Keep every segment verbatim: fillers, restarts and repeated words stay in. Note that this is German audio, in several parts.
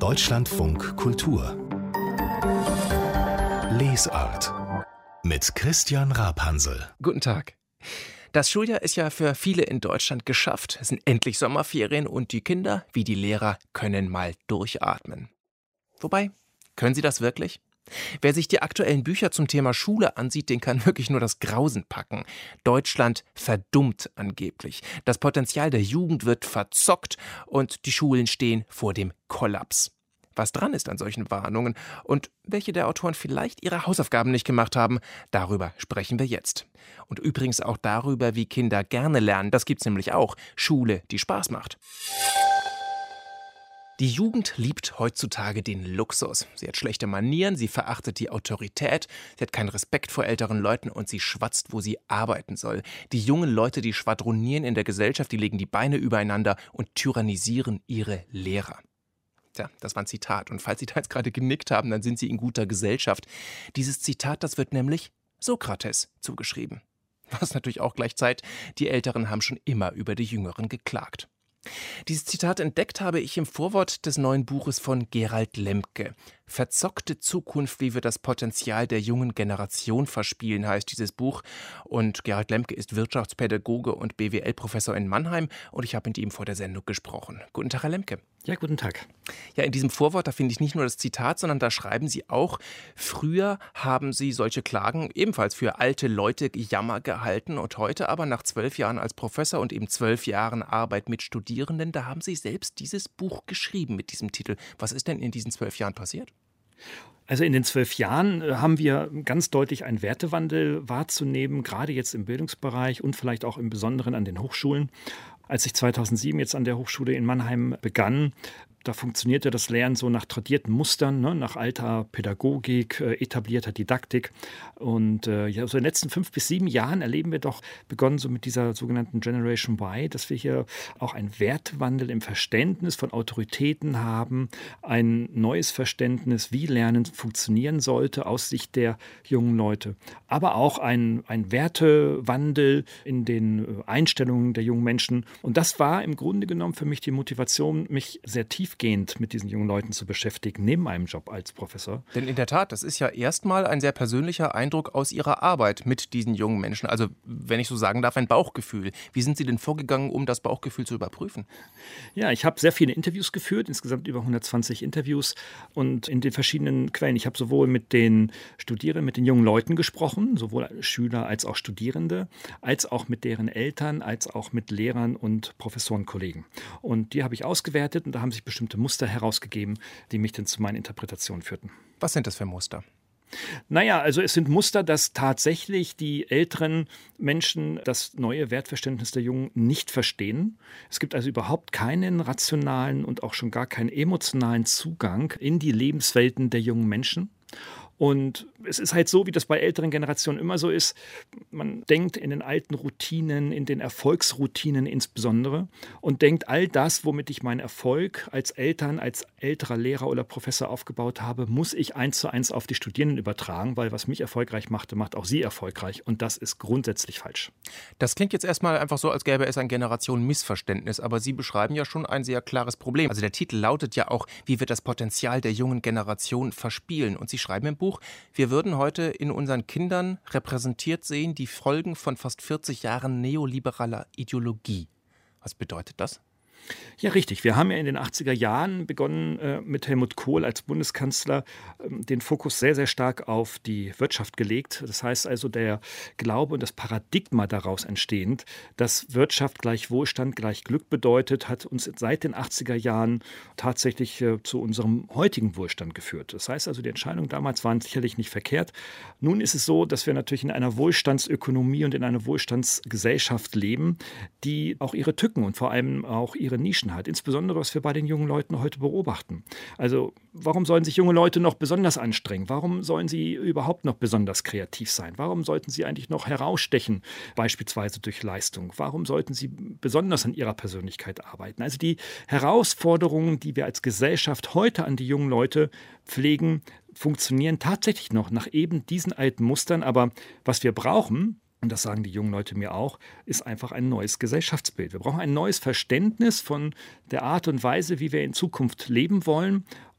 Deutschlandfunk Kultur Lesart mit Christian Rapansel. Guten Tag. Das Schuljahr ist ja für viele in Deutschland geschafft. Es sind endlich Sommerferien und die Kinder, wie die Lehrer, können mal durchatmen. Wobei, können sie das wirklich? Wer sich die aktuellen Bücher zum Thema Schule ansieht, den kann wirklich nur das Grausen packen. Deutschland verdummt angeblich. Das Potenzial der Jugend wird verzockt und die Schulen stehen vor dem Kollaps. Was dran ist an solchen Warnungen und welche der Autoren vielleicht ihre Hausaufgaben nicht gemacht haben, darüber sprechen wir jetzt. Und übrigens auch darüber, wie Kinder gerne lernen. Das gibt's nämlich auch. Schule, die Spaß macht. Die Jugend liebt heutzutage den Luxus. Sie hat schlechte Manieren, sie verachtet die Autorität, sie hat keinen Respekt vor älteren Leuten und sie schwatzt, wo sie arbeiten soll. Die jungen Leute, die schwadronieren in der Gesellschaft, die legen die Beine übereinander und tyrannisieren ihre Lehrer. Tja, das war ein Zitat. Und falls Sie da jetzt gerade genickt haben, dann sind Sie in guter Gesellschaft. Dieses Zitat, das wird nämlich Sokrates zugeschrieben. Was natürlich auch gleich zeigt, die Älteren haben schon immer über die Jüngeren geklagt. Dieses Zitat entdeckt habe ich im Vorwort des neuen Buches von Gerald Lemke. Verzockte Zukunft, wie wir das Potenzial der jungen Generation verspielen, heißt dieses Buch. Und Gerald Lemke ist Wirtschaftspädagoge und B W L-Professor in Mannheim. Und ich habe mit ihm vor der Sendung gesprochen. Guten Tag, Herr Lemke. Ja, guten Tag. Ja, in diesem Vorwort, da finde ich nicht nur das Zitat, sondern da schreiben Sie auch, früher haben Sie solche Klagen ebenfalls für alte Leute Jammer gehalten und heute aber nach zwölf Jahren als Professor und eben zwölf Jahren Arbeit mit Studierenden, da haben Sie selbst dieses Buch geschrieben mit diesem Titel. Was ist denn in diesen zwölf Jahren passiert? Also in den zwölf Jahren haben wir ganz deutlich einen Wertewandel wahrzunehmen, gerade jetzt im Bildungsbereich und vielleicht auch im Besonderen an den Hochschulen. Als ich zweitausendsieben jetzt an der Hochschule in Mannheim begann, da funktionierte das Lernen so nach tradierten Mustern, ne, nach alter Pädagogik, äh, etablierter Didaktik. Und äh, ja, so in den letzten fünf bis sieben Jahren erleben wir doch, begonnen so mit dieser sogenannten Generation Y, dass wir hier auch einen Wertewandel im Verständnis von Autoritäten haben, ein neues Verständnis, wie Lernen funktionieren sollte aus Sicht der jungen Leute. Aber auch ein, ein Wertewandel in den Einstellungen der jungen Menschen. Und das war im Grunde genommen für mich die Motivation, mich sehr tief tiefgehend mit diesen jungen Leuten zu beschäftigen, neben meinem Job als Professor. Denn in der Tat, das ist ja erstmal ein sehr persönlicher Eindruck aus Ihrer Arbeit mit diesen jungen Menschen. Also, wenn ich so sagen darf, ein Bauchgefühl. Wie sind Sie denn vorgegangen, um das Bauchgefühl zu überprüfen? Ja, ich habe sehr viele Interviews geführt, insgesamt über hundertzwanzig Interviews und in den verschiedenen Quellen. Ich habe sowohl mit den Studierenden, mit den jungen Leuten gesprochen, sowohl Schüler als auch Studierende, als auch mit deren Eltern, als auch mit Lehrern und Professorenkollegen. Und die habe ich ausgewertet und da haben sich bestimmte Muster herausgegeben, die mich dann zu meinen Interpretationen führten. Was sind das für Muster? Naja, also es sind Muster, dass tatsächlich die älteren Menschen das neue Wertverständnis der Jungen nicht verstehen. Es gibt also überhaupt keinen rationalen und auch schon gar keinen emotionalen Zugang in die Lebenswelten der jungen Menschen. Und es ist halt so, wie das bei älteren Generationen immer so ist, man denkt in den alten Routinen, in den Erfolgsroutinen insbesondere und denkt, all das, womit ich meinen Erfolg als Eltern, als älterer Lehrer oder Professor aufgebaut habe, muss ich eins zu eins auf die Studierenden übertragen, weil was mich erfolgreich machte, macht auch sie erfolgreich und das ist grundsätzlich falsch. Das klingt jetzt erstmal einfach so, als gäbe es ein Generationenmissverständnis, aber Sie beschreiben ja schon ein sehr klares Problem. Also der Titel lautet ja auch, wie wir das Potenzial der jungen Generation verspielen und Sie schreiben im Buch, wir würden heute in unseren Kindern repräsentiert sehen die Folgen von fast vierzig Jahren neoliberaler Ideologie. Was bedeutet das? Ja, richtig. Wir haben ja in den achtziger Jahren begonnen, äh, mit Helmut Kohl als Bundeskanzler ähm, den Fokus sehr, sehr stark auf die Wirtschaft gelegt. Das heißt also, der Glaube und das Paradigma daraus entstehend, dass Wirtschaft gleich Wohlstand, gleich Glück bedeutet, hat uns seit den achtziger Jahren tatsächlich äh, zu unserem heutigen Wohlstand geführt. Das heißt also, die Entscheidungen damals waren sicherlich nicht verkehrt. Nun ist es so, dass wir natürlich in einer Wohlstandsökonomie und in einer Wohlstandsgesellschaft leben, die auch ihre Tücken und vor allem auch ihre Nischen hat. Insbesondere, was wir bei den jungen Leuten heute beobachten. Also, warum sollen sich junge Leute noch besonders anstrengen? Warum sollen sie überhaupt noch besonders kreativ sein? Warum sollten sie eigentlich noch herausstechen, beispielsweise durch Leistung? Warum sollten sie besonders an ihrer Persönlichkeit arbeiten? Also die Herausforderungen, die wir als Gesellschaft heute an die jungen Leute pflegen, funktionieren tatsächlich noch nach eben diesen alten Mustern. Aber was wir brauchen, und das sagen die jungen Leute mir auch, ist einfach ein neues Gesellschaftsbild. Wir brauchen ein neues Verständnis von der Art und Weise, wie wir in Zukunft leben wollen.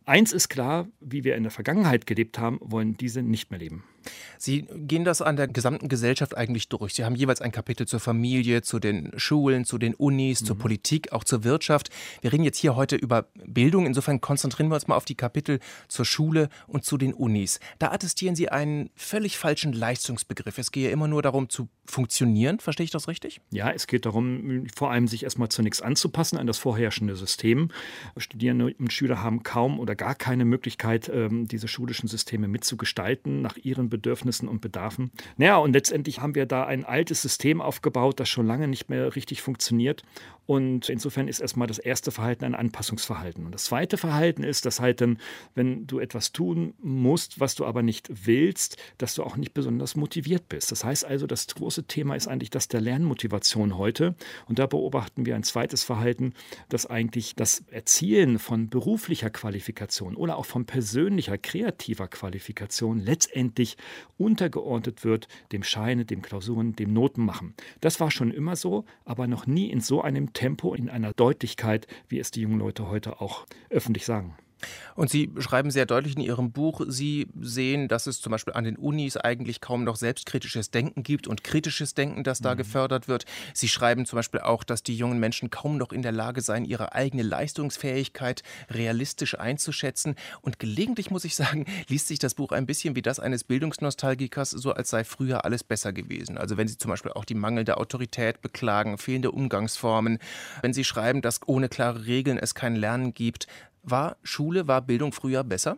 Eins ist klar, wie wir in der Vergangenheit gelebt haben, wollen diese nicht mehr leben. Sie gehen das an der gesamten Gesellschaft eigentlich durch. Sie haben jeweils ein Kapitel zur Familie, zu den Schulen, zu den Unis, mhm. zur Politik, auch zur Wirtschaft. Wir reden jetzt hier heute über Bildung. Insofern konzentrieren wir uns mal auf die Kapitel zur Schule und zu den Unis. Da attestieren Sie einen völlig falschen Leistungsbegriff. Es gehe immer nur darum, zu funktionieren. Verstehe ich das richtig? Ja, es geht darum, vor allem sich erstmal zunächst anzupassen an das vorherrschende System. Studierende und Schüler haben kaum oder gar keine Möglichkeit, diese schulischen Systeme mitzugestalten nach ihren Bedürfnissen und Bedarfen. Naja, und letztendlich haben wir da ein altes System aufgebaut, das schon lange nicht mehr richtig funktioniert. Und insofern ist erstmal das erste Verhalten ein Anpassungsverhalten. Und das zweite Verhalten ist, dass halt dann, wenn du etwas tun musst, was du aber nicht willst, dass du auch nicht besonders motiviert bist. Das heißt also, das große Thema ist eigentlich das der Lernmotivation heute. Und da beobachten wir ein zweites Verhalten, dass eigentlich das Erzielen von beruflicher Qualifikation oder auch von persönlicher, kreativer Qualifikation letztendlich untergeordnet wird dem Scheine, dem Klausuren, dem Notenmachen. Das war schon immer so, aber noch nie in so einem Tempo, in einer Deutlichkeit, wie es die jungen Leute heute auch öffentlich sagen. Und Sie schreiben sehr deutlich in Ihrem Buch, Sie sehen, dass es zum Beispiel an den Unis eigentlich kaum noch selbstkritisches Denken gibt und kritisches Denken, das da mhm. gefördert wird. Sie schreiben zum Beispiel auch, dass die jungen Menschen kaum noch in der Lage seien, ihre eigene Leistungsfähigkeit realistisch einzuschätzen. Und gelegentlich, muss ich sagen, liest sich das Buch ein bisschen wie das eines Bildungsnostalgikers, so als sei früher alles besser gewesen. Also wenn Sie zum Beispiel auch die mangelnde Autorität beklagen, fehlende Umgangsformen, wenn Sie schreiben, dass ohne klare Regeln es kein Lernen gibt. War Schule, war Bildung früher besser?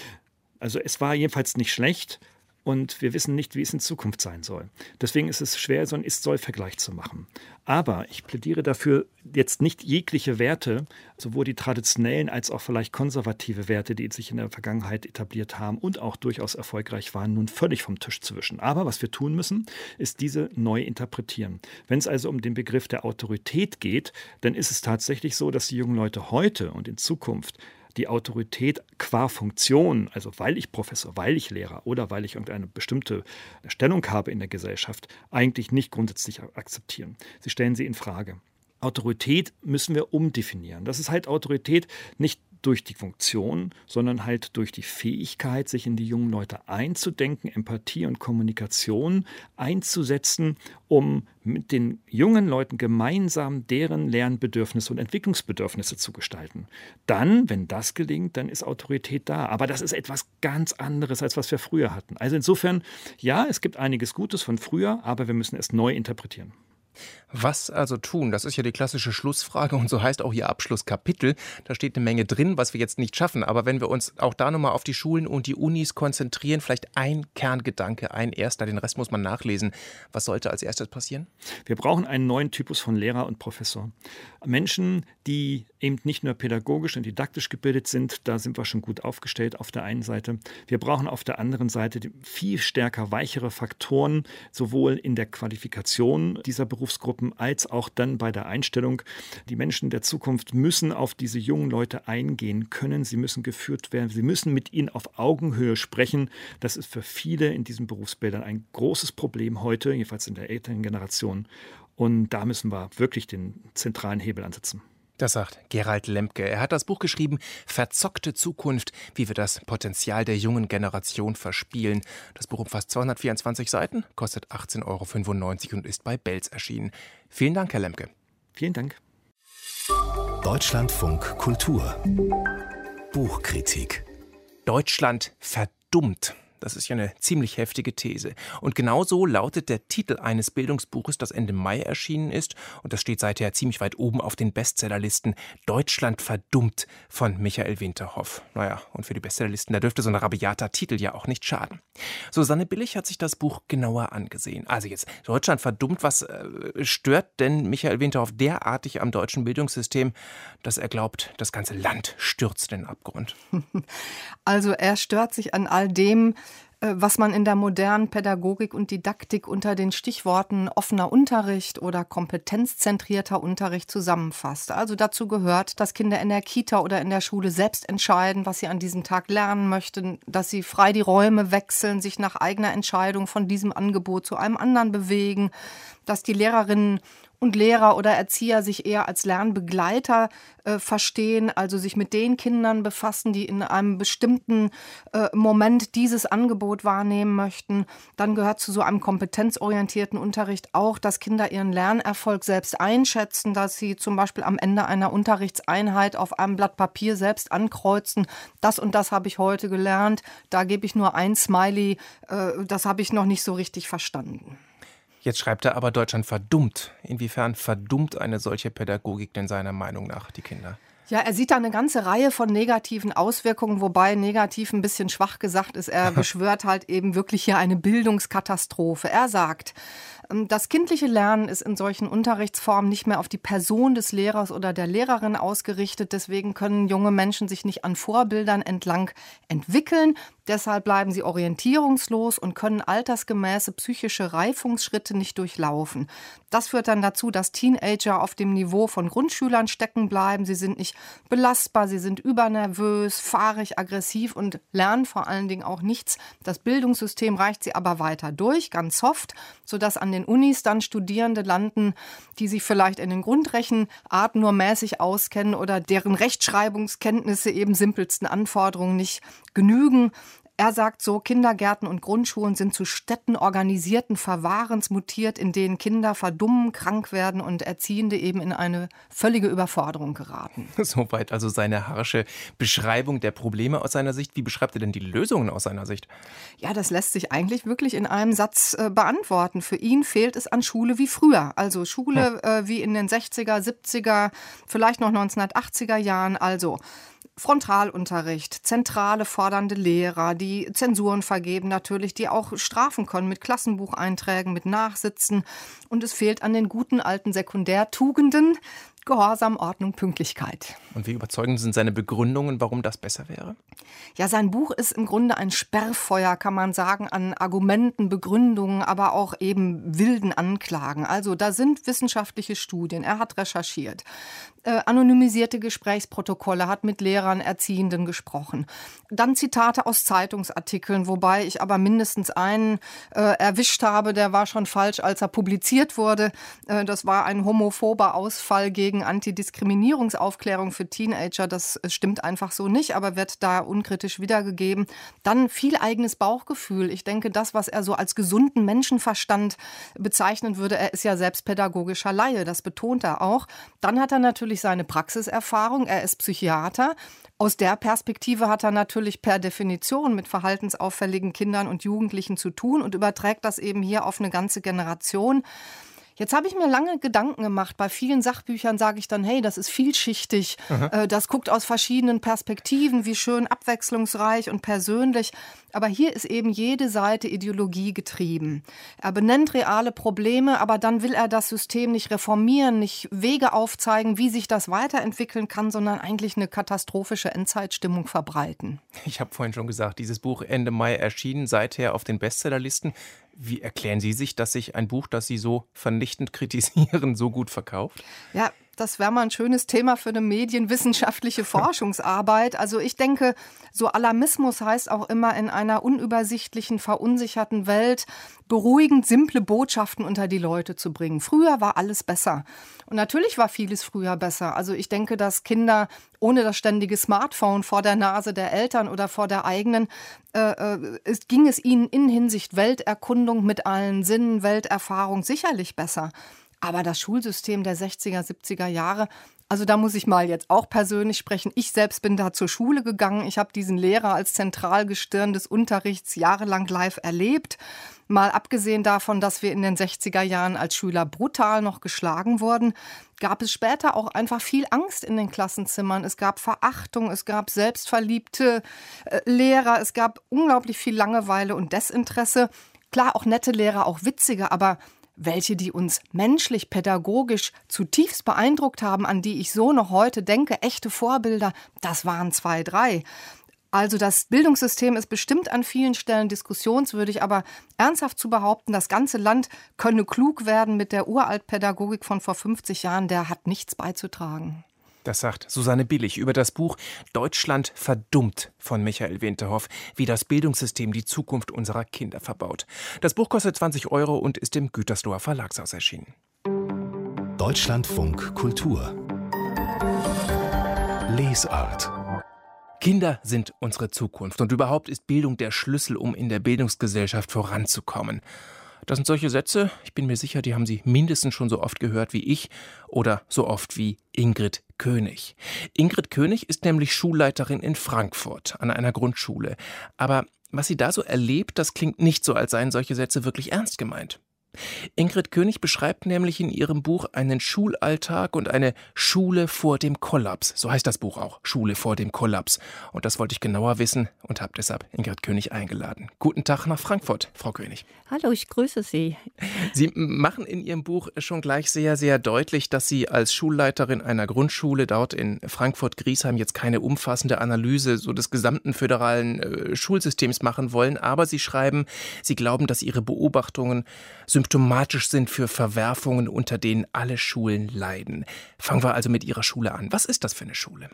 Also es war jedenfalls nicht schlecht und wir wissen nicht, wie es in Zukunft sein soll. Deswegen ist es schwer, so einen Ist-Soll-Vergleich zu machen. Aber ich plädiere dafür, jetzt nicht jegliche Werte, sowohl die traditionellen als auch vielleicht konservative Werte, die sich in der Vergangenheit etabliert haben und auch durchaus erfolgreich waren, nun völlig vom Tisch zu wischen. Aber was wir tun müssen, ist diese neu interpretieren. Wenn es also um den Begriff der Autorität geht, dann ist es tatsächlich so, dass die jungen Leute heute und in Zukunft die Autorität qua Funktion, also weil ich Professor, weil ich Lehrer oder weil ich irgendeine bestimmte Stellung habe in der Gesellschaft, eigentlich nicht grundsätzlich akzeptieren. Sie stellen sie in Frage. Autorität müssen wir umdefinieren. Das ist halt Autorität nicht durch die Funktion, sondern halt durch die Fähigkeit, sich in die jungen Leute einzudenken, Empathie und Kommunikation einzusetzen, um mit den jungen Leuten gemeinsam deren Lernbedürfnisse und Entwicklungsbedürfnisse zu gestalten. Dann, wenn das gelingt, dann ist Autorität da. Aber das ist etwas ganz anderes, als was wir früher hatten. Also insofern, ja, es gibt einiges Gutes von früher, aber wir müssen es neu interpretieren. Was also tun? Das ist ja die klassische Schlussfrage und so heißt auch Ihr Abschlusskapitel. Da steht eine Menge drin, was wir jetzt nicht schaffen. Aber wenn wir uns auch da nochmal auf die Schulen und die Unis konzentrieren, vielleicht ein Kerngedanke, ein erster, den Rest muss man nachlesen. Was sollte als erstes passieren? Wir brauchen einen neuen Typus von Lehrer und Professor. Menschen, die eben nicht nur pädagogisch und didaktisch gebildet sind, da sind wir schon gut aufgestellt auf der einen Seite. Wir brauchen auf der anderen Seite viel stärker weichere Faktoren, sowohl in der Qualifikation dieser Berufsgruppen als auch dann bei der Einstellung. Die Menschen der Zukunft müssen auf diese jungen Leute eingehen können. Sie müssen geführt werden. Sie müssen mit ihnen auf Augenhöhe sprechen. Das ist für viele in diesen Berufsbildern ein großes Problem heute, jedenfalls in der älteren Generation. Und da müssen wir wirklich den zentralen Hebel ansetzen. Das sagt Gerald Lemke. Er hat das Buch geschrieben, Verzockte Zukunft, wie wir das Potenzial der jungen Generation verspielen. Das Buch umfasst zweihundertvierundzwanzig Seiten, kostet achtzehn Euro fünfundneunzig und ist bei Belz erschienen. Vielen Dank, Herr Lemke. Vielen Dank. Deutschlandfunk Kultur. Buchkritik. Deutschland verdummt. Das ist ja eine ziemlich heftige These. Und genau so lautet der Titel eines Bildungsbuches, das Ende Mai erschienen ist. Und das steht seither ziemlich weit oben auf den Bestsellerlisten. Deutschland verdummt von Michael Winterhoff. Naja, und für die Bestsellerlisten, da dürfte so ein rabiater Titel ja auch nicht schaden. Susanne Billig hat sich das Buch genauer angesehen. Also jetzt, Deutschland verdummt, was äh, stört denn Michael Winterhoff derartig am deutschen Bildungssystem, dass er glaubt, das ganze Land stürzt in den Abgrund? Also er stört sich an all dem, was man in der modernen Pädagogik und Didaktik unter den Stichworten offener Unterricht oder kompetenzzentrierter Unterricht zusammenfasst. Also dazu gehört, dass Kinder in der Kita oder in der Schule selbst entscheiden, was sie an diesem Tag lernen möchten, dass sie frei die Räume wechseln, sich nach eigener Entscheidung von diesem Angebot zu einem anderen bewegen, dass die Lehrerinnen und Lehrer oder Erzieher sich eher als Lernbegleiter äh, verstehen, also sich mit den Kindern befassen, die in einem bestimmten äh, Moment dieses Angebot wahrnehmen möchten. Dann gehört zu so einem kompetenzorientierten Unterricht auch, dass Kinder ihren Lernerfolg selbst einschätzen, dass sie zum Beispiel am Ende einer Unterrichtseinheit auf einem Blatt Papier selbst ankreuzen, das und das habe ich heute gelernt, da gebe ich nur ein Smiley, äh, das habe ich noch nicht so richtig verstanden. Jetzt schreibt er aber, Deutschland verdummt. Inwiefern verdummt eine solche Pädagogik denn seiner Meinung nach die Kinder? Ja, er sieht da eine ganze Reihe von negativen Auswirkungen, wobei negativ ein bisschen schwach gesagt ist. Er beschwört halt eben wirklich hier eine Bildungskatastrophe. Er sagt, das kindliche Lernen ist in solchen Unterrichtsformen nicht mehr auf die Person des Lehrers oder der Lehrerin ausgerichtet. Deswegen können junge Menschen sich nicht an Vorbildern entlang entwickeln. Deshalb bleiben sie orientierungslos und können altersgemäße psychische Reifungsschritte nicht durchlaufen. Das führt dann dazu, dass Teenager auf dem Niveau von Grundschülern stecken bleiben. Sie sind nicht belastbar, sie sind übernervös, fahrig, aggressiv und lernen vor allen Dingen auch nichts. Das Bildungssystem reicht sie aber weiter durch, ganz soft, sodass an den Unis dann Studierende landen, die sich vielleicht in den Grundrechenarten nur mäßig auskennen oder deren Rechtschreibungskenntnisse eben simpelsten Anforderungen nicht genügen. Er sagt so, Kindergärten und Grundschulen sind zu Stätten organisierten Verwahrens mutiert, in denen Kinder verdummen, krank werden und Erziehende eben in eine völlige Überforderung geraten. Soweit also seine harsche Beschreibung der Probleme aus seiner Sicht. Wie beschreibt er denn die Lösungen aus seiner Sicht? Ja, das lässt sich eigentlich wirklich in einem Satz äh, beantworten. Für ihn fehlt es an Schule wie früher. Also Schule hm. äh, wie in den sechziger, siebziger, vielleicht noch neunzehnhundertachtziger Jahren. Also Frontalunterricht, zentrale fordernde Lehrer, die Zensuren vergeben natürlich, die auch strafen können mit Klassenbucheinträgen, mit Nachsitzen. Und es fehlt an den guten alten Sekundärtugenden, Gehorsam, Ordnung, Pünktlichkeit. Und wie überzeugend sind seine Begründungen, warum das besser wäre? Ja, sein Buch ist im Grunde ein Sperrfeuer, kann man sagen, an Argumenten, Begründungen, aber auch eben wilden Anklagen. Also da sind wissenschaftliche Studien, er hat recherchiert, äh, anonymisierte Gesprächsprotokolle, hat mit Lehrern, Erziehenden gesprochen. Dann Zitate aus Zeitungsartikeln, wobei ich aber mindestens einen äh, erwischt habe, der war schon falsch, als er publiziert wurde. Äh, das war ein homophober Ausfall gegen Antidiskriminierungsaufklärung für Teenager. Das stimmt einfach so nicht, aber wird da unkritisch wiedergegeben. Dann viel eigenes Bauchgefühl. Ich denke, das, was er so als gesunden Menschenverstand bezeichnen würde, er ist ja selbst pädagogischer Laie, das betont er auch. Dann hat er natürlich seine Praxiserfahrung, er ist Psychiater. Aus der Perspektive hat er natürlich per Definition mit verhaltensauffälligen Kindern und Jugendlichen zu tun und überträgt das eben hier auf eine ganze Generation. Jetzt habe ich mir lange Gedanken gemacht. Bei vielen Sachbüchern sage ich dann, hey, das ist vielschichtig. Aha. Das guckt aus verschiedenen Perspektiven, wie schön abwechslungsreich und persönlich. Aber hier ist eben jede Seite Ideologie getrieben. Er benennt reale Probleme, aber dann will er das System nicht reformieren, nicht Wege aufzeigen, wie sich das weiterentwickeln kann, sondern eigentlich eine katastrophische Endzeitstimmung verbreiten. Ich habe vorhin schon gesagt, dieses Buch Ende Mai erschienen, seither auf den Bestsellerlisten. Wie erklären Sie sich, dass sich ein Buch, das Sie so vernichtend kritisieren, so gut verkauft? Ja, das wäre mal ein schönes Thema für eine medienwissenschaftliche Forschungsarbeit. Also ich denke, so Alarmismus heißt auch immer in einer unübersichtlichen, verunsicherten Welt beruhigend simple Botschaften unter die Leute zu bringen. Früher war alles besser. Und natürlich war vieles früher besser. Also ich denke, dass Kinder ohne das ständige Smartphone vor der Nase der Eltern oder vor der eigenen, äh, es ging es ihnen in Hinsicht Welterkundung mit allen Sinnen, Welterfahrung sicherlich besser. Aber das Schulsystem der sechziger, siebziger Jahre, also da muss ich mal jetzt auch persönlich sprechen. Ich selbst bin da zur Schule gegangen. Ich habe diesen Lehrer als Zentralgestirn des Unterrichts jahrelang live erlebt. Mal abgesehen davon, dass wir in den sechziger Jahren als Schüler brutal noch geschlagen wurden, gab es später auch einfach viel Angst in den Klassenzimmern. Es gab Verachtung, es gab selbstverliebte äh, Lehrer, es gab unglaublich viel Langeweile und Desinteresse. Klar, auch nette Lehrer, auch witzige, aber welche, die uns menschlich, pädagogisch zutiefst beeindruckt haben, an die ich so noch heute denke, echte Vorbilder, das waren zwei, drei. Also das Bildungssystem ist bestimmt an vielen Stellen diskussionswürdig, aber ernsthaft zu behaupten, das ganze Land könne klug werden mit der Uraltpädagogik von vor fünfzig Jahren, der hat nichts beizutragen. Das sagt Susanne Billig über das Buch Deutschland verdummt von Michael Winterhoff, wie das Bildungssystem die Zukunft unserer Kinder verbaut. Das Buch kostet zwanzig Euro und ist im Gütersloher Verlagshaus erschienen. Deutschlandfunk Kultur Lesart. Kinder sind unsere Zukunft und überhaupt ist Bildung der Schlüssel, um in der Bildungsgesellschaft voranzukommen. Das sind solche Sätze, ich bin mir sicher, die haben Sie mindestens schon so oft gehört wie ich oder so oft wie Ingrid König. Ingrid König ist nämlich Schulleiterin in Frankfurt an einer Grundschule. Aber was sie da so erlebt, das klingt nicht so, als seien solche Sätze wirklich ernst gemeint. Ingrid König beschreibt nämlich in ihrem Buch einen Schulalltag und eine Schule vor dem Kollaps. So heißt das Buch auch, Schule vor dem Kollaps. Und das wollte ich genauer wissen und habe deshalb Ingrid König eingeladen. Guten Tag nach Frankfurt, Frau König. Hallo, ich grüße Sie. Sie machen in Ihrem Buch schon gleich sehr, sehr deutlich, dass Sie als Schulleiterin einer Grundschule dort in Frankfurt-Griesheim jetzt keine umfassende Analyse so des gesamten föderalen äh, Schulsystems machen wollen. Aber Sie schreiben, Sie glauben, dass Ihre Beobachtungen symptomatisch sind für Verwerfungen, unter denen alle Schulen leiden. Fangen wir also mit Ihrer Schule an. Was ist das für eine Schule?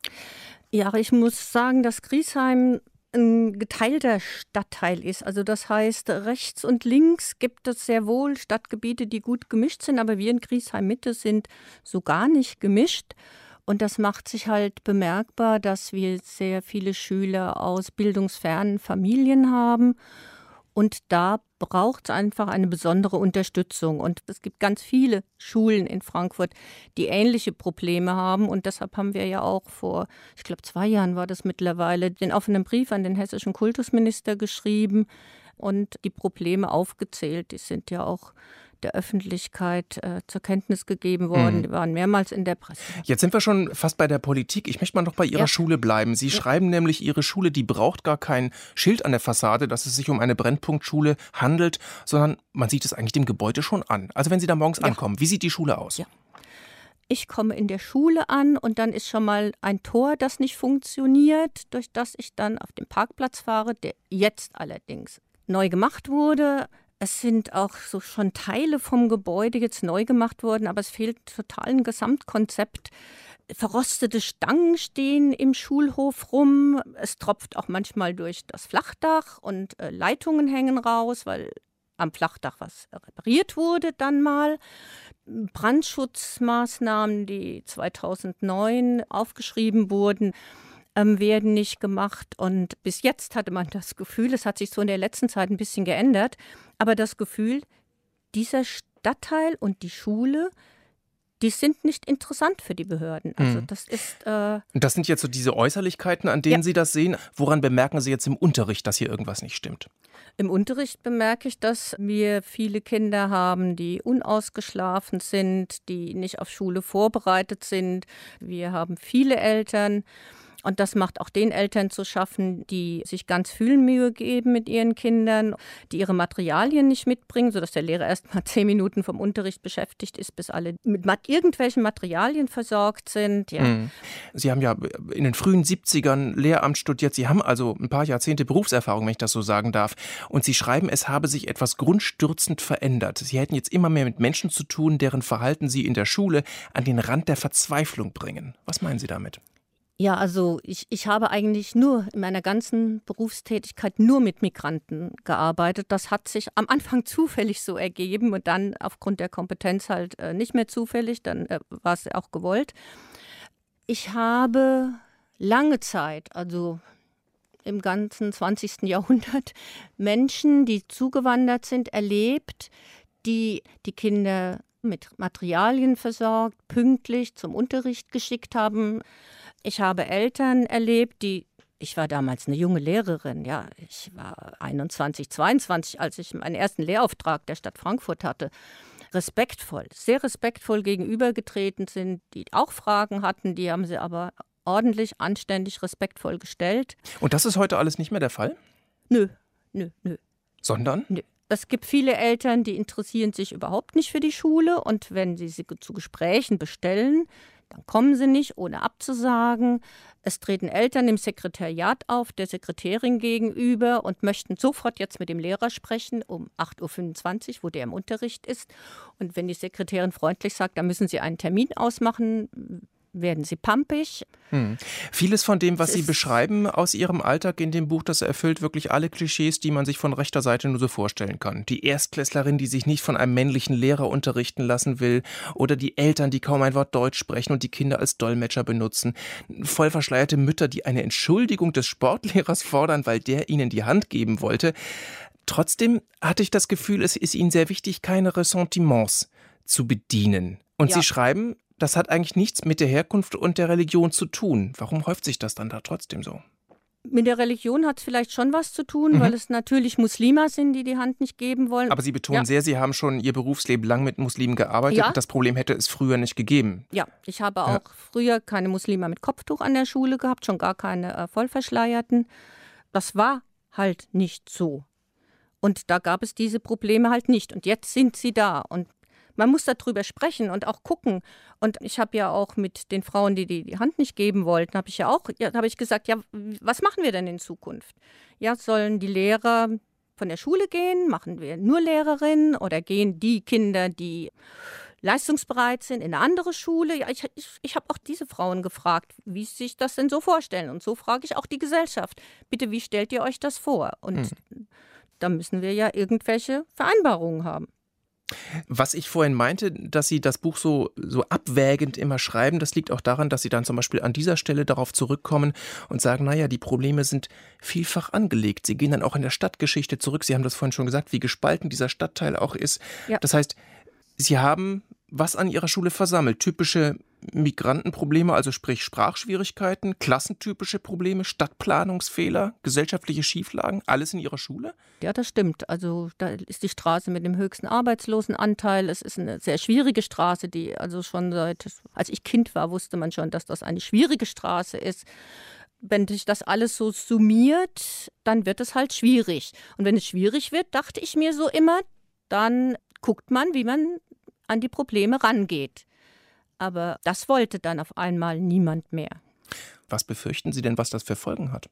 Ja, ich muss sagen, dass Griesheim ein geteilter Stadtteil ist. Also das heißt, rechts und links gibt es sehr wohl Stadtgebiete, die gut gemischt sind, aber wir in Griesheim-Mitte sind so gar nicht gemischt. Und das macht sich halt bemerkbar, dass wir sehr viele Schüler aus bildungsfernen Familien haben. Und da braucht es einfach eine besondere Unterstützung. Und es gibt ganz viele Schulen in Frankfurt, die ähnliche Probleme haben. Und deshalb haben wir ja auch vor, ich glaube, zwei Jahren war das mittlerweile, den offenen Brief an den hessischen Kultusminister geschrieben und die Probleme aufgezählt. Die sind ja auch der Öffentlichkeit äh, zur Kenntnis gegeben worden. Mhm. Die waren mehrmals in der Presse. Jetzt sind wir schon fast bei der Politik. Ich möchte mal noch bei Ihrer ja. Schule bleiben. Sie ja. schreiben nämlich, Ihre Schule, die braucht gar kein Schild an der Fassade, dass es sich um eine Brennpunktschule handelt, sondern man sieht es eigentlich dem Gebäude schon an. Also wenn Sie da morgens ja. ankommen, wie sieht die Schule aus? Ja. Ich komme in der Schule an und dann ist schon mal ein Tor, das nicht funktioniert, durch das ich dann auf den Parkplatz fahre, der jetzt allerdings neu gemacht wurde. Es sind auch so schon Teile vom Gebäude jetzt neu gemacht worden, aber es fehlt total ein Gesamtkonzept. Verrostete Stangen stehen im Schulhof rum. Es tropft auch manchmal durch das Flachdach und äh, Leitungen hängen raus, weil am Flachdach was repariert wurde dann mal. Brandschutzmaßnahmen, die zweitausendneun aufgeschrieben wurden, werden nicht gemacht. Und bis jetzt hatte man das Gefühl, es hat sich so in der letzten Zeit ein bisschen geändert, aber das Gefühl, dieser Stadtteil und die Schule, die sind nicht interessant für die Behörden. Also das ist... Äh das sind jetzt so diese Äußerlichkeiten, an denen ja. Sie das sehen. Woran bemerken Sie jetzt im Unterricht, dass hier irgendwas nicht stimmt? Im Unterricht bemerke ich, dass wir viele Kinder haben, die unausgeschlafen sind, die nicht auf Schule vorbereitet sind. Wir haben viele Eltern. Und das macht auch den Eltern zu schaffen, die sich ganz viel Mühe geben mit ihren Kindern, die ihre Materialien nicht mitbringen, sodass der Lehrer erst mal zehn Minuten vom Unterricht beschäftigt ist, bis alle mit irgendwelchen Materialien versorgt sind. Ja. Sie haben ja in den frühen siebzigern Lehramt studiert. Sie haben also ein paar Jahrzehnte Berufserfahrung, wenn ich das so sagen darf. Und Sie schreiben, es habe sich etwas grundstürzend verändert. Sie hätten jetzt immer mehr mit Menschen zu tun, deren Verhalten Sie in der Schule an den Rand der Verzweiflung bringen. Was meinen Sie damit? Ja, also ich, ich habe eigentlich nur in meiner ganzen Berufstätigkeit nur mit Migranten gearbeitet. Das hat sich am Anfang zufällig so ergeben und dann aufgrund der Kompetenz halt äh, nicht mehr zufällig, dann äh, war es auch gewollt. Ich habe lange Zeit, also im ganzen zwanzigsten Jahrhundert, Menschen, die zugewandert sind, erlebt, die die Kinder mit Materialien versorgt, pünktlich zum Unterricht geschickt haben. Ich habe Eltern erlebt, die, ich war damals eine junge Lehrerin, ja, ich war einundzwanzig, zweiundzwanzig, als ich meinen ersten Lehrauftrag der Stadt Frankfurt hatte, respektvoll, sehr respektvoll gegenübergetreten sind, die auch Fragen hatten, die haben sie aber ordentlich, anständig, respektvoll gestellt. Und das ist heute alles nicht mehr der Fall? Nö, nö, nö. Sondern? Nö. Es gibt viele Eltern, die interessieren sich überhaupt nicht für die Schule und wenn sie sie zu Gesprächen bestellen, dann kommen sie nicht, ohne abzusagen. Es treten Eltern im Sekretariat auf, der Sekretärin gegenüber und möchten sofort jetzt mit dem Lehrer sprechen um acht Uhr fünfundzwanzig, wo der im Unterricht ist. Und wenn die Sekretärin freundlich sagt, dann müssen sie einen Termin ausmachen, werden sie pampig. Hm. Vieles von dem, was Es Sie ist- beschreiben aus Ihrem Alltag in dem Buch, das erfüllt wirklich alle Klischees, die man sich von rechter Seite nur so vorstellen kann. Die Erstklässlerin, die sich nicht von einem männlichen Lehrer unterrichten lassen will, oder die Eltern, die kaum ein Wort Deutsch sprechen und die Kinder als Dolmetscher benutzen. Voll verschleierte Mütter, die eine Entschuldigung des Sportlehrers fordern, weil der ihnen die Hand geben wollte. Trotzdem hatte ich das Gefühl, es ist Ihnen sehr wichtig, keine Ressentiments zu bedienen. Und Ja. Sie schreiben, das hat eigentlich nichts mit der Herkunft und der Religion zu tun. Warum häuft sich das dann da trotzdem so? Mit der Religion hat es vielleicht schon was zu tun, Mhm. weil es natürlich Muslime sind, die die Hand nicht geben wollen. Aber Sie betonen Ja. sehr, Sie haben schon Ihr Berufsleben lang mit Muslimen gearbeitet. Ja. Und das Problem hätte es früher nicht gegeben. Ja, ich habe Ja. auch früher keine Muslime mit Kopftuch an der Schule gehabt, schon gar keine äh, vollverschleierten. Das war halt nicht so. Und da gab es diese Probleme halt nicht. Und jetzt sind sie da. Und man muss darüber sprechen und auch gucken. Und ich habe ja auch mit den Frauen, die die, die Hand nicht geben wollten, habe ich ja auch, ja, habe ich gesagt, ja, was machen wir denn in Zukunft? Ja, sollen die Lehrer von der Schule gehen? Machen wir nur Lehrerinnen? Oder gehen die Kinder, die leistungsbereit sind, in eine andere Schule? Ja, ich ich, ich habe auch diese Frauen gefragt, wie sie sich das denn so vorstellen. Und so frage ich auch die Gesellschaft. Bitte, wie stellt ihr euch das vor? Und Mhm. da müssen wir ja irgendwelche Vereinbarungen haben. Was ich vorhin meinte, dass Sie das Buch so, so abwägend immer schreiben, das liegt auch daran, dass Sie dann zum Beispiel an dieser Stelle darauf zurückkommen und sagen, naja, die Probleme sind vielfach angelegt. Sie gehen dann auch in der Stadtgeschichte zurück. Sie haben das vorhin schon gesagt, wie gespalten dieser Stadtteil auch ist. Ja. Das heißt, Sie haben was an Ihrer Schule versammelt? Typische Migrantenprobleme, also sprich Sprachschwierigkeiten, klassentypische Probleme, Stadtplanungsfehler, gesellschaftliche Schieflagen, alles in Ihrer Schule? Ja, das stimmt. Also da ist die Straße mit dem höchsten Arbeitslosenanteil. Es ist eine sehr schwierige Straße, die also schon seit, als ich Kind war, wusste man schon, dass das eine schwierige Straße ist. Wenn sich das alles so summiert, dann wird es halt schwierig. Und wenn es schwierig wird, dachte ich mir so immer, dann guckt man, wie man an die Probleme rangeht. Aber das wollte dann auf einmal niemand mehr. Was befürchten Sie denn, was das für Folgen hat?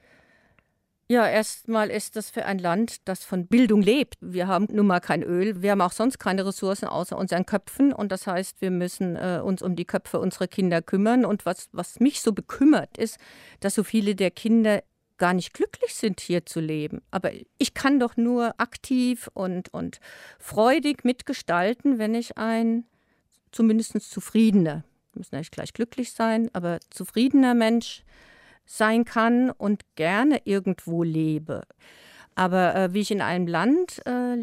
Ja, erstmal ist das für ein Land, das von Bildung lebt. Wir haben nun mal kein Öl, wir haben auch sonst keine Ressourcen außer unseren Köpfen. Und das heißt, wir müssen äh, uns um die Köpfe unserer Kinder kümmern. Und was, was mich so bekümmert, ist, dass so viele der Kinder gar nicht glücklich sind, hier zu leben. Aber ich kann doch nur aktiv und, und freudig mitgestalten, wenn ich ein zumindest zufriedener, müssen nicht gleich glücklich sein, aber zufriedener Mensch sein kann und gerne irgendwo lebe. Aber äh, wie ich in einem Land äh,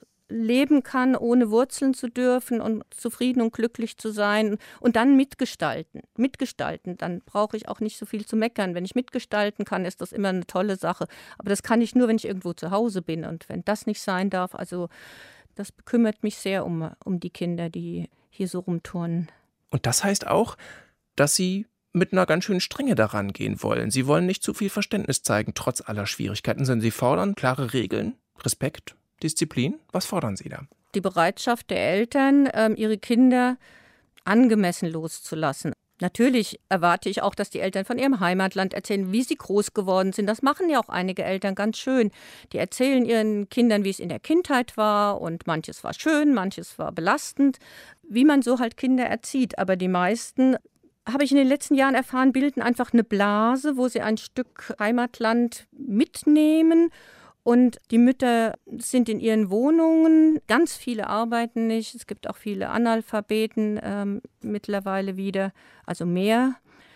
leben kann, ohne Wurzeln zu dürfen und zufrieden und glücklich zu sein und dann mitgestalten. Mitgestalten, dann brauche ich auch nicht so viel zu meckern. Wenn ich mitgestalten kann, ist das immer eine tolle Sache. Aber das kann ich nur, wenn ich irgendwo zu Hause bin. Und wenn das nicht sein darf, also das bekümmert mich sehr um, um die Kinder, die hier so rumturnen. Und das heißt auch, dass Sie mit einer ganz schönen Strenge daran gehen wollen. Sie wollen nicht zu viel Verständnis zeigen, trotz aller Schwierigkeiten, sondern Sie fordern klare Regeln, Respekt, Disziplin. Was fordern Sie da? Die Bereitschaft der Eltern, ähm, ihre Kinder angemessen loszulassen. Natürlich erwarte ich auch, dass die Eltern von ihrem Heimatland erzählen, wie sie groß geworden sind. Das machen ja auch einige Eltern ganz schön. Die erzählen ihren Kindern, wie es in der Kindheit war und manches war schön, manches war belastend, wie man so halt Kinder erzieht. Aber die meisten, habe ich in den letzten Jahren erfahren, bilden einfach eine Blase, wo sie ein Stück Heimatland mitnehmen. Und die Mütter sind in ihren Wohnungen, ganz viele arbeiten nicht. Es gibt auch viele Analphabeten ähm, mittlerweile wieder, also mehr.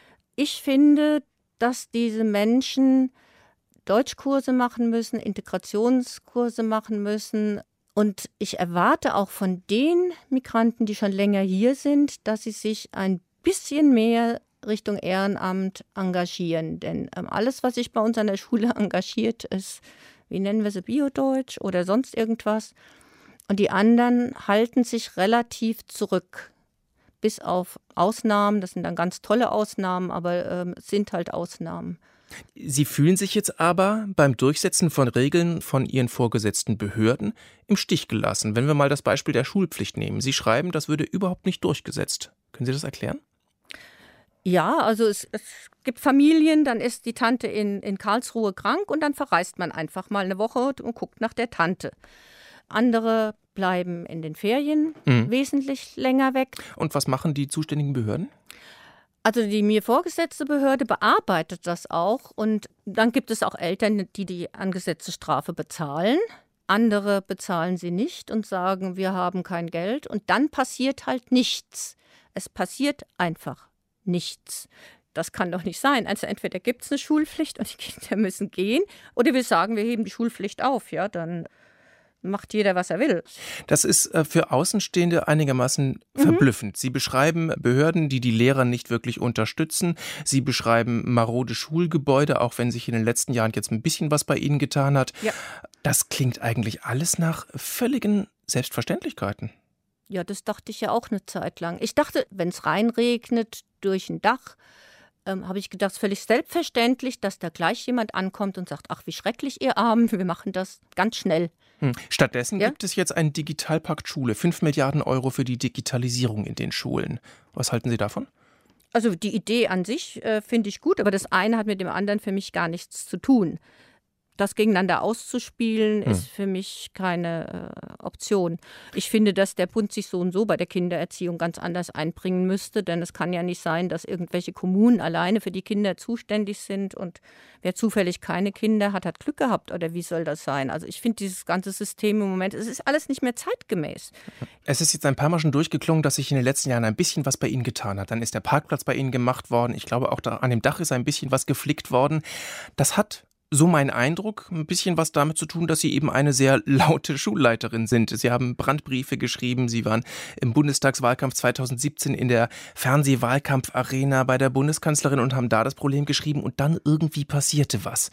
Ich finde, dass diese Menschen Deutschkurse machen müssen, Integrationskurse machen müssen. Und ich erwarte auch von den Migranten, die schon länger hier sind, dass sie sich ein bisschen mehr Richtung Ehrenamt engagieren. Denn ähm, alles, was sich bei uns an der Schule engagiert, ist, wie nennen wir sie, Biodeutsch oder sonst irgendwas. Und die anderen halten sich relativ zurück, bis auf Ausnahmen. Das sind dann ganz tolle Ausnahmen, aber ähm, es sind halt Ausnahmen. Sie fühlen sich jetzt aber beim Durchsetzen von Regeln von Ihren vorgesetzten Behörden im Stich gelassen. Wenn wir mal das Beispiel der Schulpflicht nehmen. Sie schreiben, das würde überhaupt nicht durchgesetzt. Können Sie das erklären? Ja, also es, es gibt Familien, dann ist die Tante in, in Karlsruhe krank und dann verreist man einfach mal eine Woche und guckt nach der Tante. Andere bleiben in den Ferien Mhm. wesentlich länger weg. Und was machen die zuständigen Behörden? Also die mir vorgesetzte Behörde bearbeitet das auch und dann gibt es auch Eltern, die die angesetzte Strafe bezahlen. Andere bezahlen sie nicht und sagen, wir haben kein Geld und dann passiert halt nichts. Es passiert einfach nichts. Das kann doch nicht sein. Also entweder gibt es eine Schulpflicht und die Kinder müssen gehen oder wir sagen, wir heben die Schulpflicht auf. Ja, dann macht jeder, was er will. Das ist äh, für Außenstehende einigermaßen mhm. verblüffend. Sie beschreiben Behörden, die die Lehrer nicht wirklich unterstützen. Sie beschreiben marode Schulgebäude, auch wenn sich in den letzten Jahren jetzt ein bisschen was bei Ihnen getan hat. Ja. Das klingt eigentlich alles nach völligen Selbstverständlichkeiten. Ja, das dachte ich ja auch eine Zeit lang. Ich dachte, wenn es reinregnet durch ein Dach, ähm, habe ich gedacht, es ist völlig selbstverständlich, dass da gleich jemand ankommt und sagt, ach, wie schrecklich, ihr Armen, wir machen das ganz schnell. Hm. Stattdessen ja? gibt es jetzt einen Digitalpakt Schule, fünf Milliarden Euro für die Digitalisierung in den Schulen. Was halten Sie davon? Also die Idee an sich äh, finde ich gut, aber das eine hat mit dem anderen für mich gar nichts zu tun. Das gegeneinander auszuspielen, hm. ist für mich keine äh, Option. Ich finde, dass der Bund sich so und so bei der Kindererziehung ganz anders einbringen müsste, denn es kann ja nicht sein, dass irgendwelche Kommunen alleine für die Kinder zuständig sind und wer zufällig keine Kinder hat, hat Glück gehabt oder wie soll das sein? Also ich finde dieses ganze System im Moment, es ist alles nicht mehr zeitgemäß. Es ist jetzt ein paar Mal schon durchgeklungen, dass sich in den letzten Jahren ein bisschen was bei Ihnen getan hat. Dann ist der Parkplatz bei Ihnen gemacht worden. Ich glaube, auch da an dem Dach ist ein bisschen was geflickt worden. Das hat so mein Eindruck, ein bisschen was damit zu tun, dass Sie eben eine sehr laute Schulleiterin sind. Sie haben Brandbriefe geschrieben, Sie waren im Bundestagswahlkampf zweitausendsiebzehn in der Fernsehwahlkampfarena bei der Bundeskanzlerin und haben da das Problem geschrieben und dann irgendwie passierte was.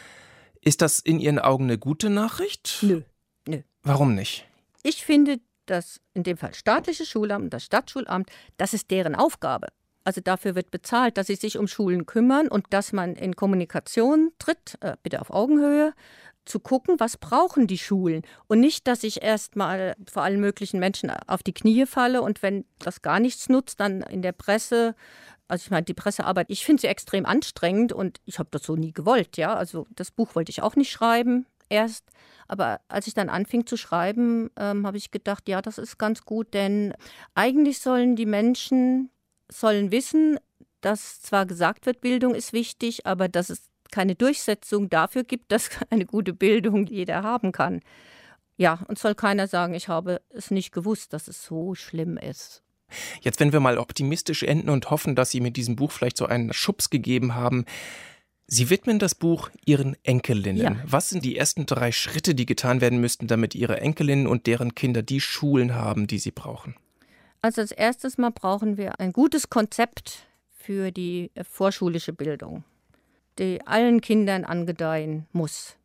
Ist das in Ihren Augen eine gute Nachricht? Nö, nö. Warum nicht? Ich finde, dass in dem Fall staatliche Schulamt und das Stadtschulamt, das ist deren Aufgabe. Also dafür wird bezahlt, dass sie sich um Schulen kümmern und dass man in Kommunikation tritt, äh, bitte auf Augenhöhe, zu gucken, was brauchen die Schulen. Und nicht, dass ich erst mal vor allen möglichen Menschen auf die Knie falle und wenn das gar nichts nutzt, dann in der Presse, also ich meine, die Pressearbeit, ich finde sie extrem anstrengend und ich habe das so nie gewollt. Ja, also das Buch wollte ich auch nicht schreiben erst. Aber als ich dann anfing zu schreiben, ähm, habe ich gedacht, ja, das ist ganz gut, denn eigentlich sollen die Menschen sollen wissen, dass zwar gesagt wird, Bildung ist wichtig, aber dass es keine Durchsetzung dafür gibt, dass eine gute Bildung jeder haben kann. Ja, und soll keiner sagen, ich habe es nicht gewusst, dass es so schlimm ist. Jetzt, wenn wir mal optimistisch enden und hoffen, dass Sie mit diesem Buch vielleicht so einen Schubs gegeben haben. Sie widmen das Buch Ihren Enkelinnen. Ja. Was sind die ersten drei Schritte, die getan werden müssten, damit Ihre Enkelinnen und deren Kinder die Schulen haben, die sie brauchen? Also als erstes Mal brauchen wir ein gutes Konzept für die vorschulische Bildung, die allen Kindern angedeihen muss.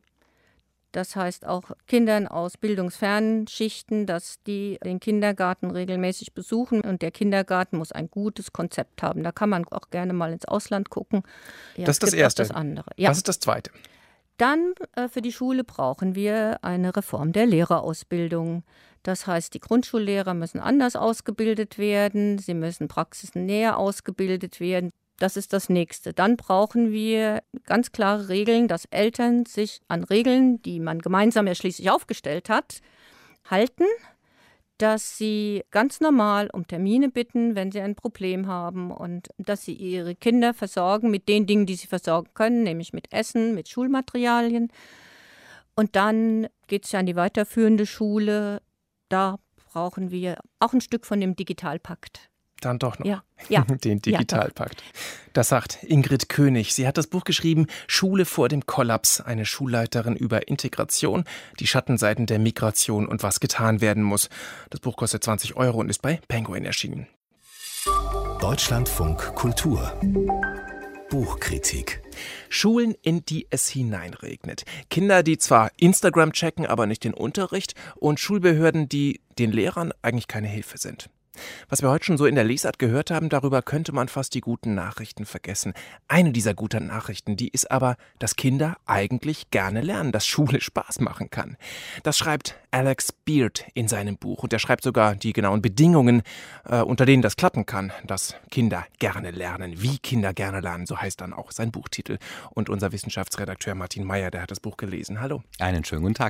Das heißt auch Kindern aus bildungsfernen Schichten, dass die den Kindergarten regelmäßig besuchen und der Kindergarten muss ein gutes Konzept haben. Da kann man auch gerne mal ins Ausland gucken. Ja, das ist das Erste. Das andere. Ja. Was ist das Zweite? Dann äh, für die Schule brauchen wir eine Reform der Lehrerausbildung. Das heißt, die Grundschullehrer müssen anders ausgebildet werden, sie müssen praxisnäher ausgebildet werden. Das ist das Nächste. Dann brauchen wir ganz klare Regeln, dass Eltern sich an Regeln, die man gemeinsam ja schließlich aufgestellt hat, halten, dass sie ganz normal um Termine bitten, wenn sie ein Problem haben und dass sie ihre Kinder versorgen mit den Dingen, die sie versorgen können, nämlich mit Essen, mit Schulmaterialien. Und dann geht es ja an die weiterführende Schule. Da brauchen wir auch ein Stück von dem Digitalpakt. Dann doch noch ja. Ja. den Digitalpakt. Ja, das sagt Ingrid König. Sie hat das Buch geschrieben, Schule vor dem Kollaps, eine Schulleiterin über Integration, die Schattenseiten der Migration und was getan werden muss. Das Buch kostet zwanzig Euro und ist bei Penguin erschienen. Deutschlandfunk Kultur. Buchkritik. Schulen, in die es hineinregnet. Kinder, die zwar Instagram checken, aber nicht den Unterricht. Und Schulbehörden, die den Lehrern eigentlich keine Hilfe sind. Was wir heute schon so in der Lesart gehört haben, darüber könnte man fast die guten Nachrichten vergessen. Eine dieser guten Nachrichten, die ist aber, dass Kinder eigentlich gerne lernen, dass Schule Spaß machen kann. Das schreibt Alex Beard in seinem Buch und er schreibt sogar die genauen Bedingungen, äh, unter denen das klappen kann, dass Kinder gerne lernen, wie Kinder gerne lernen, so heißt dann auch sein Buchtitel. Und unser Wissenschaftsredakteur Martin Meyer, der hat das Buch gelesen. Hallo. Einen schönen guten Tag, hallo.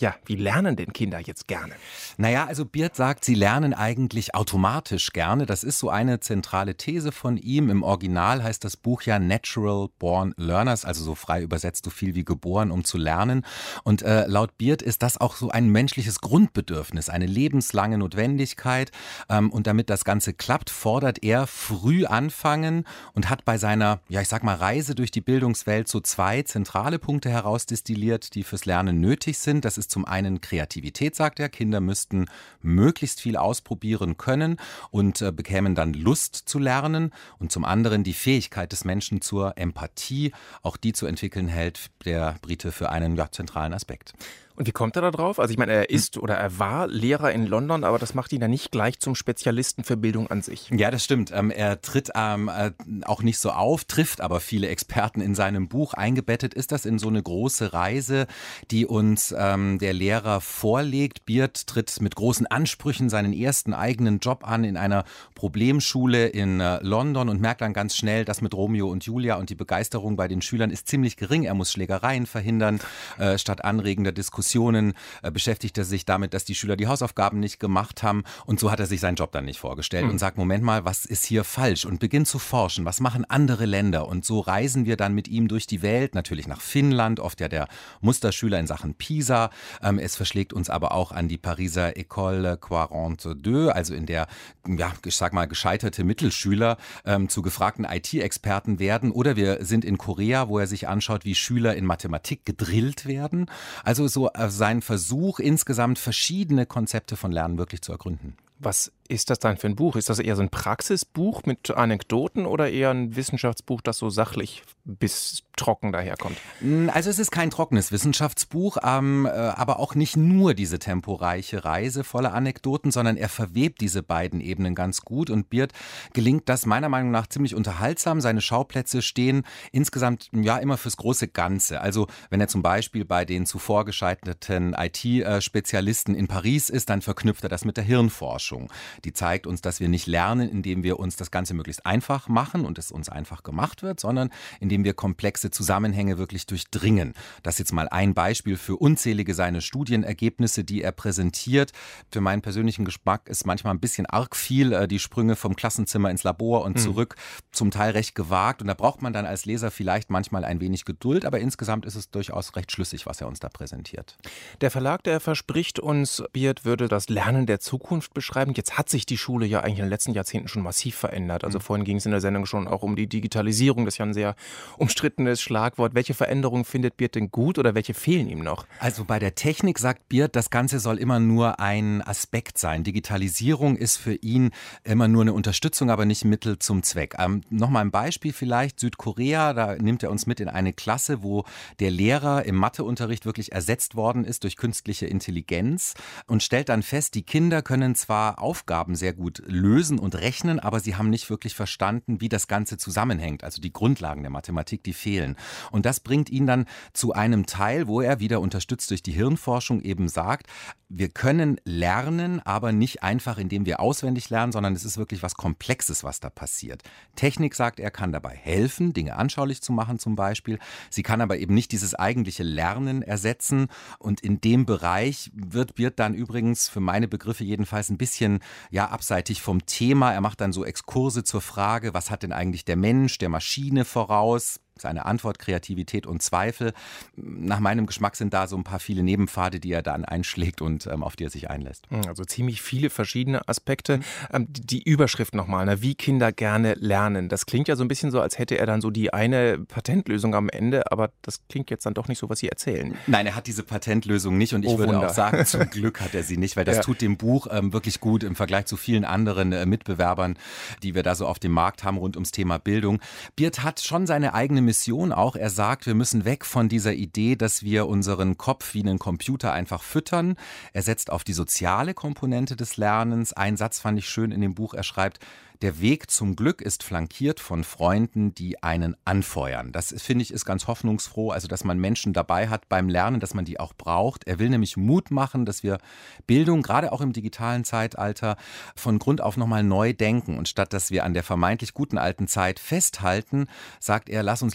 Ja, wie lernen denn Kinder jetzt gerne? Naja, also Beard sagt, sie lernen eigentlich automatisch gerne. Das ist so eine zentrale These von ihm. Im Original heißt das Buch ja Natural Born Learners, also so frei übersetzt so viel wie geboren, um zu lernen. Und äh, laut Beard ist das auch so ein menschliches Grundbedürfnis, eine lebenslange Notwendigkeit. Ähm, und damit das Ganze klappt, fordert er früh anfangen und hat bei seiner, ja ich sag mal, Reise durch die Bildungswelt so zwei zentrale Punkte herausdestilliert, die fürs Lernen nötig sind. Das ist zum einen Kreativität, sagt er. Kinder müssten möglichst viel ausprobieren können und äh, bekämen dann Lust zu lernen. Und zum anderen die Fähigkeit des Menschen zur Empathie. Auch die zu entwickeln, hält der Brite für einen ja, zentralen Aspekt. Und wie kommt er da drauf? Also ich meine, er ist oder er war Lehrer in London, aber das macht ihn ja nicht gleich zum Spezialisten für Bildung an sich. Ja, das stimmt. Ähm, er tritt ähm, äh, auch nicht so auf, trifft aber viele Experten in seinem Buch. Eingebettet ist das in so eine große Reise, die uns ähm, der Lehrer vorlegt. Beard tritt mit großen Ansprüchen seinen ersten eigenen Job an in einer Problemschule in äh, London und merkt dann ganz schnell, dass mit Romeo und Julia und die Begeisterung bei den Schülern ist ziemlich gering. Er muss Schlägereien verhindern, äh, statt anregender Diskussionen. Äh, beschäftigt er sich damit, dass die Schüler die Hausaufgaben nicht gemacht haben und so hat er sich seinen Job dann nicht vorgestellt mhm. und sagt, Moment mal, was ist hier falsch und beginnt zu forschen, was machen andere Länder und so reisen wir dann mit ihm durch die Welt, natürlich nach Finnland, oft ja der Musterschüler in Sachen Pisa, ähm, es verschlägt uns aber auch an die Pariser École quarante-deux, also in der, ja, ich sag mal, gescheiterte Mittelschüler ähm, zu gefragten I T-Experten werden oder wir sind in Korea, wo er sich anschaut, wie Schüler in Mathematik gedrillt werden, also so sein Versuch, insgesamt verschiedene Konzepte von Lernen wirklich zu ergründen. Was ist das dann für ein Buch? Ist das eher so ein Praxisbuch mit Anekdoten oder eher ein Wissenschaftsbuch, das so sachlich bis trocken daherkommt? Also es ist kein trockenes Wissenschaftsbuch, ähm, aber auch nicht nur diese temporeiche Reise voller Anekdoten, sondern er verwebt diese beiden Ebenen ganz gut und Beard gelingt das meiner Meinung nach ziemlich unterhaltsam. Seine Schauplätze stehen insgesamt ja immer fürs große Ganze. Also wenn er zum Beispiel bei den zuvor gescheiterten I T-Spezialisten in Paris ist, dann verknüpft er das mit der Hirnforschung. Die zeigt uns, dass wir nicht lernen, indem wir uns das Ganze möglichst einfach machen und es uns einfach gemacht wird, sondern indem wir komplexe Zusammenhänge wirklich durchdringen. Das ist jetzt mal ein Beispiel für unzählige seine Studienergebnisse, die er präsentiert. Für meinen persönlichen Geschmack ist manchmal ein bisschen arg viel, die Sprünge vom Klassenzimmer ins Labor und zurück, mhm. zum Teil recht gewagt. Und da braucht man dann als Leser vielleicht manchmal ein wenig Geduld, aber insgesamt ist es durchaus recht schlüssig, was er uns da präsentiert. Der Verlag, der verspricht uns, Beard würde das Lernen der Zukunft beschreiben. Jetzt hat sich die Schule ja eigentlich in den letzten Jahrzehnten schon massiv verändert. Also mhm. vorhin ging es in der Sendung schon auch um die Digitalisierung. Das ist ja ein sehr umstrittenes Schlagwort. Welche Veränderungen findet Beard denn gut oder welche fehlen ihm noch? Also bei der Technik sagt Beard, das Ganze soll immer nur ein Aspekt sein. Digitalisierung ist für ihn immer nur eine Unterstützung, aber nicht Mittel zum Zweck. Ähm, Nochmal ein Beispiel vielleicht. Südkorea, da nimmt er uns mit in eine Klasse, wo der Lehrer im Matheunterricht wirklich ersetzt worden ist durch künstliche Intelligenz und stellt dann fest, die Kinder können zwar Aufgaben sehr gut lösen und rechnen, aber sie haben nicht wirklich verstanden, wie das Ganze zusammenhängt. Also die Grundlagen der Mathematik, die fehlen. Und das bringt ihn dann zu einem Teil, wo er wieder unterstützt durch die Hirnforschung eben sagt, wir können lernen, aber nicht einfach, indem wir auswendig lernen, sondern es ist wirklich was Komplexes, was da passiert. Technik, sagt er, kann dabei helfen, Dinge anschaulich zu machen zum Beispiel. Sie kann aber eben nicht dieses eigentliche Lernen ersetzen. Und in dem Bereich wird Beard dann übrigens für meine Begriffe jedenfalls ein bisschen ja abseitig vom Thema. Er macht dann so Exkurse zur Frage, was hat denn eigentlich der Mensch der Maschine voraus? Seine Antwort, Kreativität und Zweifel. Nach meinem Geschmack sind da so ein paar viele Nebenpfade, die er dann einschlägt und ähm, auf die er sich einlässt. Also ziemlich viele verschiedene Aspekte. Ähm, die Überschrift nochmal, ne? Wie Kinder gerne lernen. Das klingt ja so ein bisschen so, als hätte er dann so die eine Patentlösung am Ende, aber das klingt jetzt dann doch nicht so, was Sie erzählen. Nein, er hat diese Patentlösung nicht und ich oh, würde Wunder. auch sagen, zum Glück hat er sie nicht, weil das ja. tut dem Buch ähm, wirklich gut im Vergleich zu vielen anderen äh, Mitbewerbern, die wir da so auf dem Markt haben rund ums Thema Bildung. Beard hat schon seine eigene Mission auch. Er sagt, wir müssen weg von dieser Idee, dass wir unseren Kopf wie einen Computer einfach füttern. Er setzt auf die soziale Komponente des Lernens. Ein Satz fand ich schön in dem Buch. Er schreibt, der Weg zum Glück ist flankiert von Freunden, die einen anfeuern. Das, finde ich, ist ganz hoffnungsfroh, also dass man Menschen dabei hat beim Lernen, dass man die auch braucht. Er will nämlich Mut machen, dass wir Bildung, gerade auch im digitalen Zeitalter, von Grund auf nochmal neu denken. Und statt dass wir an der vermeintlich guten alten Zeit festhalten, sagt er, lass uns lieber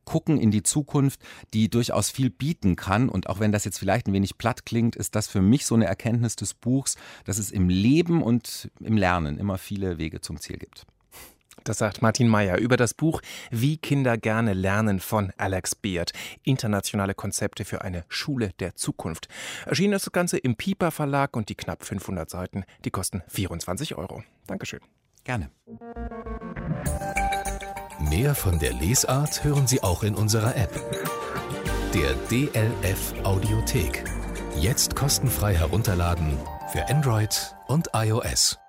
gucken in die Zukunft, die durchaus viel bieten kann. Und auch wenn das jetzt vielleicht ein wenig platt klingt, ist das für mich so eine Erkenntnis des Buchs, dass es im Leben und im Lernen immer viele Wege zum Ziel gibt. Das sagt Martin Meyer über das Buch Wie Kinder gerne lernen von Alex Beard. Internationale Konzepte für eine Schule der Zukunft. Erschienen ist das Ganze im Piper Verlag und die knapp fünfhundert Seiten, die kosten vierundzwanzig Euro. Dankeschön. Gerne. Mehr von der Lesart hören Sie auch in unserer App. Der D L F Audiothek. Jetzt kostenfrei herunterladen für Android und iOS.